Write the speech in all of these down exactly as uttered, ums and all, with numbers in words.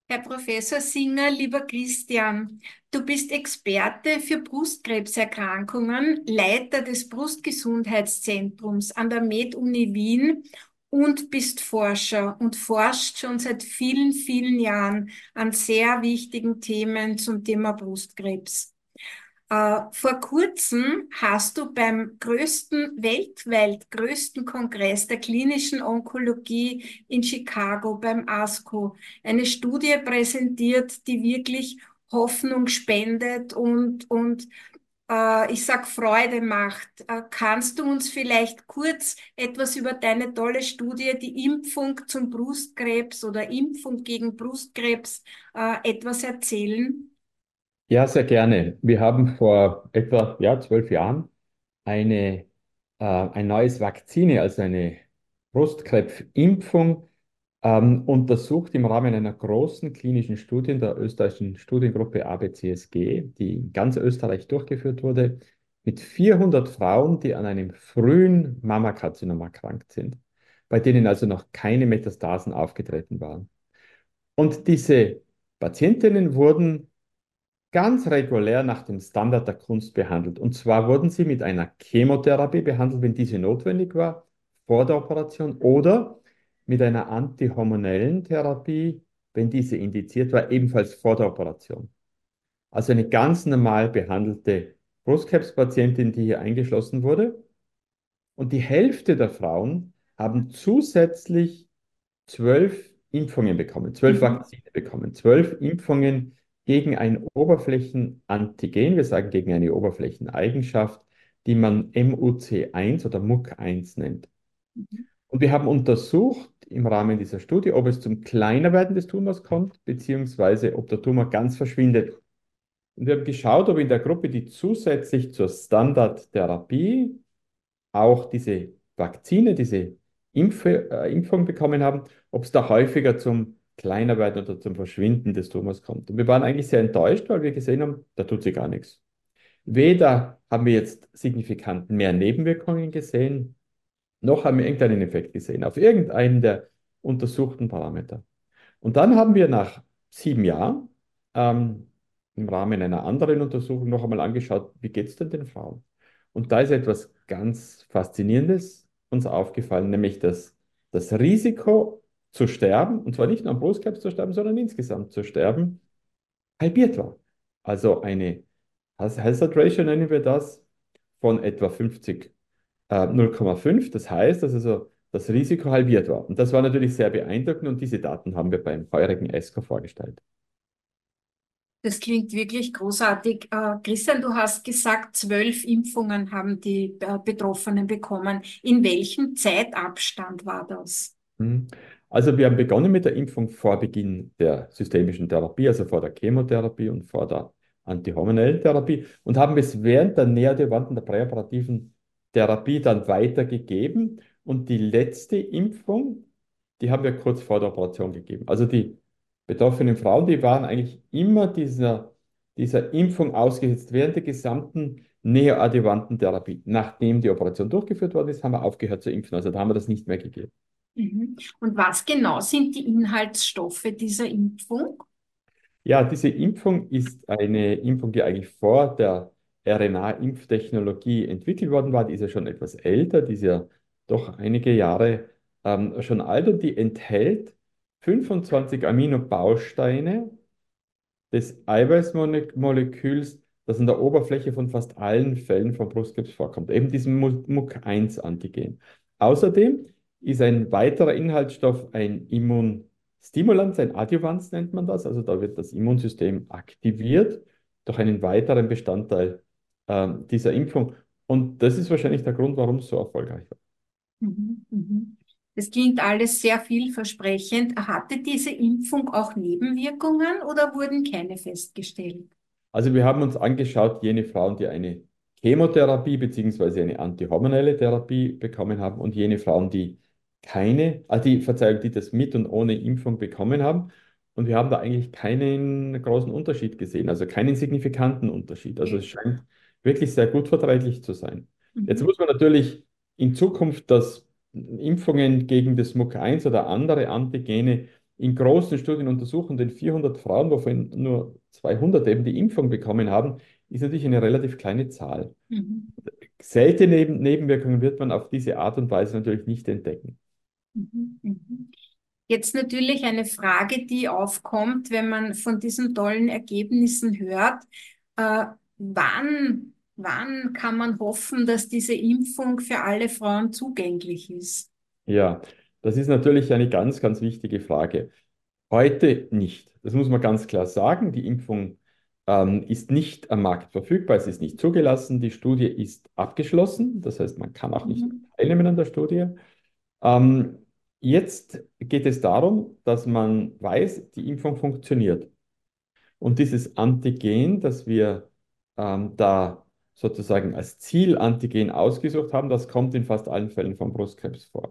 Herr Professor Singer, lieber Christian, du bist Experte für Brustkrebserkrankungen, Leiter des Brustgesundheitszentrums an der Med-Uni Wien und bist Forscher und forscht schon seit vielen, vielen Jahren an sehr wichtigen Themen zum Thema Brustkrebs. Äh, vor kurzem hast du beim größten, weltweit größten Kongress der klinischen Onkologie in Chicago beim ASCO eine Studie präsentiert, die wirklich Hoffnung spendet und, und äh, ich sag Freude macht. Äh, kannst du uns vielleicht kurz etwas über deine tolle Studie, die Impfung zum Brustkrebs oder Impfung gegen Brustkrebs, äh, etwas erzählen? Ja, sehr gerne. Wir haben vor etwa ja, zwölf Jahren eine, äh, ein neues Vakzine, also eine Brustkrebsimpfung, ähm, untersucht im Rahmen einer großen klinischen Studie in der österreichischen Studiengruppe A B C S G, die in ganz Österreich durchgeführt wurde, mit vierhundert Frauen, die an einem frühen Mammakarzinom erkrankt sind, bei denen also noch keine Metastasen aufgetreten waren. Und diese Patientinnen wurden ganz regulär nach dem Standard der Kunst behandelt. Und zwar wurden sie mit einer Chemotherapie behandelt, wenn diese notwendig war, vor der Operation, oder mit einer antihormonellen Therapie, wenn diese indiziert war, ebenfalls vor der Operation. Also eine ganz normal behandelte Brustkrebspatientin, die hier eingeschlossen wurde. Und die Hälfte der Frauen haben zusätzlich zwölf Impfungen bekommen, zwölf Mhm. Vakzine bekommen, zwölf Impfungen gegen ein Oberflächenantigen, wir sagen gegen eine Oberflächeneigenschaft, die man M U C eins oder M U C eins nennt. Und wir haben untersucht im Rahmen dieser Studie, ob es zum Kleinerwerden des Tumors kommt, beziehungsweise ob der Tumor ganz verschwindet. Und wir haben geschaut, ob in der Gruppe, die zusätzlich zur Standardtherapie auch diese Vakzine, diese Impf äh, Impfung bekommen haben, ob es da häufiger zum Kleinerwerden oder zum Verschwinden des Tumors kommt. Und wir waren eigentlich sehr enttäuscht, weil wir gesehen haben, da tut sich gar nichts. Weder haben wir jetzt signifikant mehr Nebenwirkungen gesehen, noch haben wir irgendeinen Effekt gesehen auf irgendeinen der untersuchten Parameter. Und dann haben wir nach sieben Jahren ähm, im Rahmen einer anderen Untersuchung noch einmal angeschaut, wie geht es denn den Frauen? Und da ist etwas ganz Faszinierendes uns aufgefallen, nämlich dass das Risiko zu sterben, und zwar nicht nur am Brustkrebs zu sterben, sondern insgesamt zu sterben, halbiert war. Also eine Hazard Ratio nennen wir das, von etwa fünfzig, äh, null Komma fünf. Das heißt, dass also das Risiko halbiert war. Und das war natürlich sehr beeindruckend und diese Daten haben wir beim heurigen ESCO vorgestellt. Das klingt wirklich großartig. Äh, Christian, du hast gesagt, zwölf Impfungen haben die äh, Betroffenen bekommen. In welchem Zeitabstand war das? Mhm. Also wir haben begonnen mit der Impfung vor Beginn der systemischen Therapie, also vor der Chemotherapie und vor der antihormonellen Therapie, und haben es während der neoadjuvanten, der präoperativen Therapie dann weitergegeben. Und die letzte Impfung, die haben wir kurz vor der Operation gegeben. Also die betroffenen Frauen, die waren eigentlich immer dieser, dieser Impfung ausgesetzt während der gesamten neoadjuvanten Therapie. Nachdem die Operation durchgeführt worden ist, haben wir aufgehört zu impfen. Also da haben wir das nicht mehr gegeben. Mhm. Und was genau sind die Inhaltsstoffe dieser Impfung? Ja, diese Impfung ist eine Impfung, die eigentlich vor der R N A-Impftechnologie entwickelt worden war. Die ist ja schon etwas älter, die ist ja doch einige Jahre ähm, schon alt, und die enthält fünfundzwanzig Aminobausteine des Eiweißmoleküls, das an der Oberfläche von fast allen Fällen von Brustkrebs vorkommt, eben diesem M U C eins Antigen. Außerdem ist ein weiterer Inhaltsstoff ein Immunstimulant, ein Adjuvans nennt man das, also da wird das Immunsystem aktiviert durch einen weiteren Bestandteil ähm, dieser Impfung. Und das ist wahrscheinlich der Grund, warum es so erfolgreich war. Mhm. Mhm. Das klingt alles sehr vielversprechend. Hatte diese Impfung auch Nebenwirkungen oder wurden keine festgestellt? Also wir haben uns angeschaut, jene Frauen, die eine Chemotherapie bzw. eine antihormonelle Therapie bekommen haben, und jene Frauen, die keine, ah, die, Verzeihung, die das mit und ohne Impfung bekommen haben. Und wir haben da eigentlich keinen großen Unterschied gesehen, also keinen signifikanten Unterschied. Also es Okay. scheint wirklich sehr gut verträglich zu sein. Jetzt Mhm. muss man natürlich in Zukunft das Impfungen gegen das M U C eins oder andere Antigene in großen Studien untersuchen, den vierhundert Frauen, wovon nur zweihundert eben die Impfung bekommen haben, ist natürlich eine relativ kleine Zahl. Mhm. Seltene Neben Nebenwirkungen wird man auf diese Art und Weise natürlich nicht entdecken. Mhm. Mhm. Jetzt natürlich eine Frage, die aufkommt, wenn man von diesen tollen Ergebnissen hört. Äh, wann, wann kann man hoffen, dass diese Impfung für alle Frauen zugänglich ist? Ja, das ist natürlich eine ganz, ganz wichtige Frage. Heute nicht. Das muss man ganz klar sagen. Die Impfung ähm, ist nicht am Markt verfügbar, es ist nicht zugelassen. Die Studie ist abgeschlossen. Das heißt, man kann auch nicht Mhm. teilnehmen an der Studie. Ähm, Jetzt geht es darum, dass man weiß, die Impfung funktioniert. Und dieses Antigen, das wir ähm, da sozusagen als Zielantigen ausgesucht haben, das kommt in fast allen Fällen von Brustkrebs vor.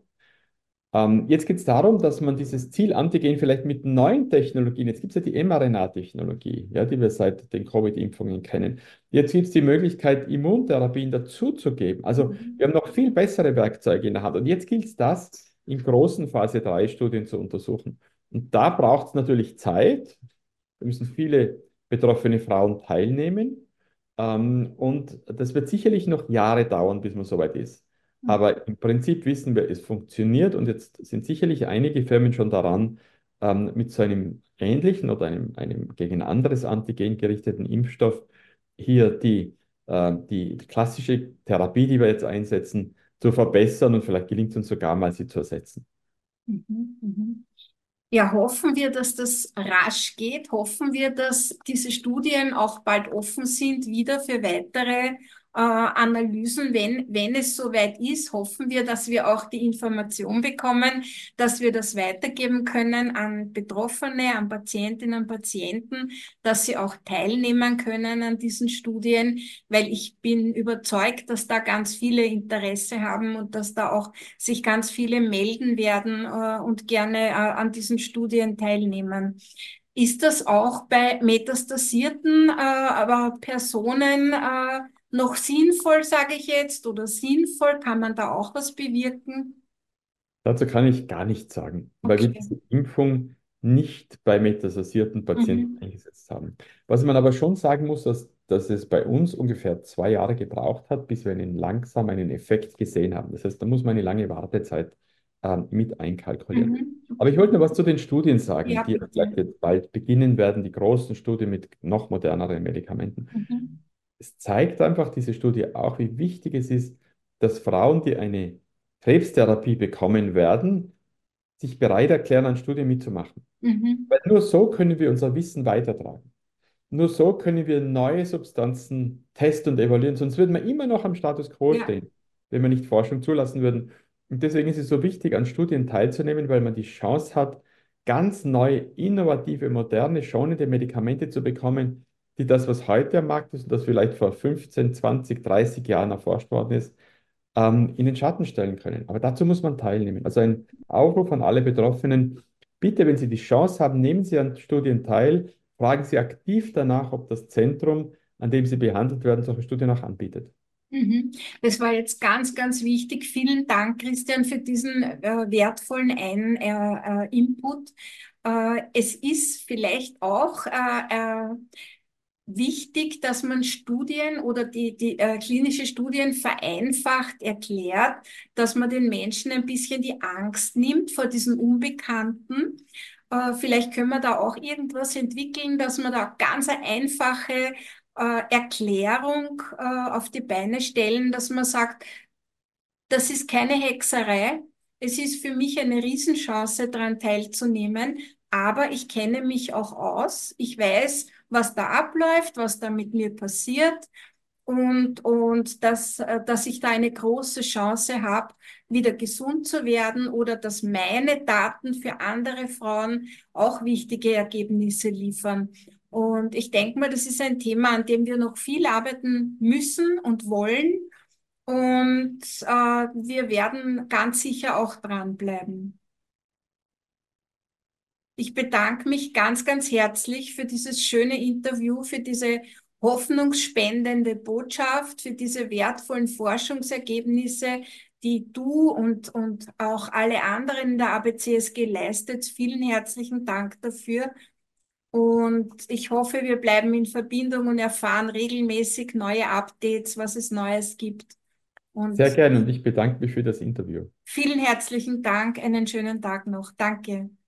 Ähm, jetzt geht es darum, dass man dieses Zielantigen vielleicht mit neuen Technologien, jetzt gibt es ja die mRNA-Technologie, ja, die wir seit den Covid-Impfungen kennen. Jetzt gibt es die Möglichkeit, Immuntherapien dazuzugeben. Also wir Mhm. haben noch viel bessere Werkzeuge in der Hand. Und jetzt gilt es, das in großen Phase drei Studien zu untersuchen. Und da braucht es natürlich Zeit. Da müssen viele betroffene Frauen teilnehmen. Ähm, und das wird sicherlich noch Jahre dauern, bis man soweit ist. Aber im Prinzip wissen wir, es funktioniert und jetzt sind sicherlich einige Firmen schon daran, ähm, mit so einem ähnlichen oder einem, einem gegen ein anderes Antigen gerichteten Impfstoff hier die, äh, die klassische Therapie, die wir jetzt einsetzen, zu verbessern und vielleicht gelingt es uns sogar mal, sie zu ersetzen. Mhm. Mhm. Ja, hoffen wir, dass das rasch geht. Hoffen wir, dass diese Studien auch bald offen sind, wieder für weitere äh, Analysen. Wenn, wenn es soweit ist, hoffen wir, dass wir auch die Information bekommen, dass wir das weitergeben können an Betroffene, an Patientinnen und Patienten, dass sie auch teilnehmen können an diesen Studien, weil ich bin überzeugt, dass da ganz viele Interesse haben und dass da auch sich ganz viele melden werden äh, und gerne äh, an diesen Studien teilnehmen. Ist das auch bei metastasierten äh, aber Personen äh, noch sinnvoll, sage ich jetzt, oder sinnvoll? Kann man da auch was bewirken? Dazu kann ich gar nichts sagen, weil wir Okay. diese Impfung nicht bei metastasierten Patienten Mhm. eingesetzt haben. Was man aber schon sagen muss, dass, dass es bei uns ungefähr zwei Jahre gebraucht hat, bis wir einen langsam einen Effekt gesehen haben. Das heißt, da muss man eine lange Wartezeit ähm, mit einkalkulieren. Mhm. Aber ich Okay. wollte noch was zu den Studien sagen, Ja, die vielleicht bitte. jetzt bald beginnen werden, die großen Studien mit noch moderneren Medikamenten. Mhm. Es zeigt einfach diese Studie auch, wie wichtig es ist, dass Frauen, die eine Krebstherapie bekommen werden, sich bereit erklären, an Studien mitzumachen. Mhm. Weil nur so können wir unser Wissen weitertragen. Nur so können wir neue Substanzen testen und evaluieren, sonst würden wir immer noch am Status quo Ja. stehen, wenn wir nicht Forschung zulassen würden. Und deswegen ist es so wichtig, an Studien teilzunehmen, weil man die Chance hat, ganz neue, innovative, moderne, schonende Medikamente zu bekommen, die das, was heute am Markt ist und das vielleicht vor fünfzehn, zwanzig, dreißig Jahren erforscht worden ist, ähm, in den Schatten stellen können. Aber dazu muss man teilnehmen. Also ein Aufruf an alle Betroffenen, bitte, wenn Sie die Chance haben, nehmen Sie an Studien teil, fragen Sie aktiv danach, ob das Zentrum, an dem Sie behandelt werden, solche Studien auch anbietet. Mhm. Das war jetzt ganz, ganz wichtig. Vielen Dank, Christian, für diesen äh, wertvollen Ein äh, äh, Input. Äh, es ist vielleicht auch äh, äh, wichtig, dass man Studien oder die, die äh, klinische Studien vereinfacht erklärt, dass man den Menschen ein bisschen die Angst nimmt vor diesem Unbekannten. Äh, vielleicht können wir da auch irgendwas entwickeln, dass man da ganz eine einfache äh, Erklärung äh, auf die Beine stellen, dass man sagt, das ist keine Hexerei. Es ist für mich eine Riesenchance, daran teilzunehmen. Aber ich kenne mich auch aus. Ich weiß, was da abläuft, was da mit mir passiert und, und dass, äh, dass ich da eine große Chance habe, wieder gesund zu werden oder dass meine Daten für andere Frauen auch wichtige Ergebnisse liefern. Und ich denke mal, das ist ein Thema, an dem wir noch viel arbeiten müssen und wollen. Und äh, wir werden ganz sicher auch dranbleiben. Ich bedanke mich ganz, ganz herzlich für dieses schöne Interview, für diese hoffnungsspendende Botschaft, für diese wertvollen Forschungsergebnisse. die du und, und auch alle anderen in der A B C S G leistet. Vielen herzlichen Dank dafür. Und ich hoffe, wir bleiben in Verbindung und erfahren regelmäßig neue Updates, was es Neues gibt. Sehr Und gerne und ich bedanke mich für das Interview. vielen herzlichen Dank. Einen schönen Tag noch. Danke.